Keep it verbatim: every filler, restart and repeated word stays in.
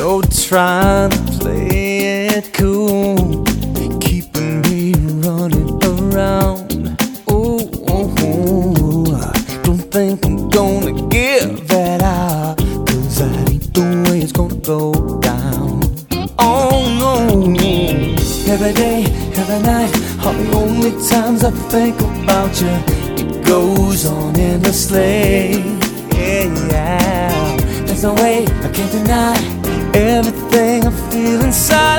You're trying to play it cool, keeping me running around. Ooh, ooh, ooh. Don't think I'm gonna give that out, 'cause that ain't the way it's gonna go down. Oh no. Every day, every night, all the only times I think about you, it goes on endlessly. Yeah, yeah. There's no way I can't deny everything I feel inside.